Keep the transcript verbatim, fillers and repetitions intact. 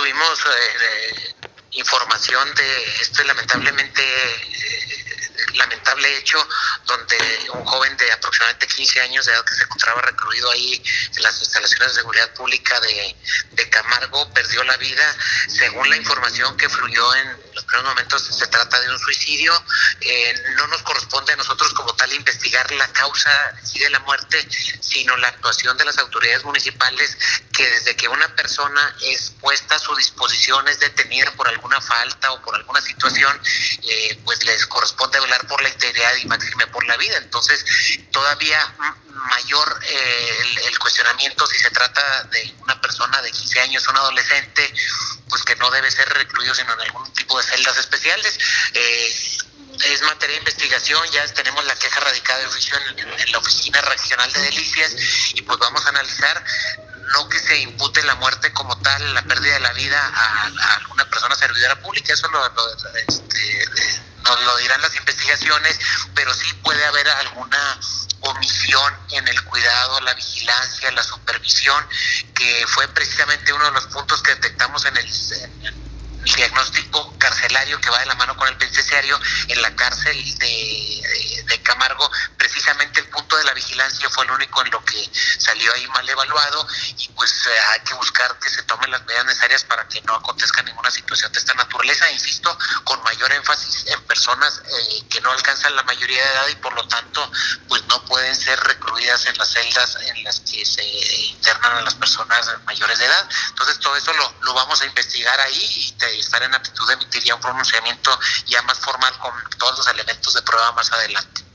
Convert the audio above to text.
tuvimos eh, eh, información de este lamentablemente eh, lamentable hecho donde un joven de aproximadamente quince años de edad que se encontraba recluido ahí en las instalaciones de seguridad pública de, de Camargo perdió la vida. Según la información que fluyó en los primeros momentos, se trata de un suicidio. Eh, no nos corresponde a nosotros como tal investigar la causa de la muerte, sino la actuación de las autoridades municipales, que desde que una persona es puesta a su disposición, es detenida por alguna falta o por alguna situación, eh, pues les corresponde velar por la integridad y máxime por la vida. Entonces, todavía mayor eh, el, el cuestionamiento si se trata de una persona de quince años, un adolescente, pues que no debe ser recluido sino en algún tipo de celdas especiales. Eh, es materia de investigación, ya tenemos la queja radicada de oficio en, en la Oficina Regional de Delicias y pues vamos a analizar, no que se impute la muerte como tal, la pérdida de la vida a, a alguna persona servidora pública, eso lo, lo, este, nos lo dirán las investigaciones, pero sí puede haber alguna omisión en el cuidado, la vigilancia, la supervisión, que fue precisamente uno de los puntos que detectamos en el, en el diagnóstico carcelario que va de la mano con el penitenciario en la cárcel de, de, de Camargo. Precisamente el punto de la vigilancia fue el único en lo que salió ahí mal evaluado y pues eh, hay que buscar que se tomen las medidas necesarias para que no acontezca ninguna situación de esta naturaleza, insisto, con mayor énfasis en personas eh, que no alcanzan la mayoría de edad y por lo tanto pues no pueden ser recluidas en las celdas en las que se internan a las personas mayores de edad. Entonces todo eso lo, lo vamos a investigar ahí y te, estar en aptitud de emitir ya un pronunciamiento ya más formal con todos los elementos de prueba más adelante.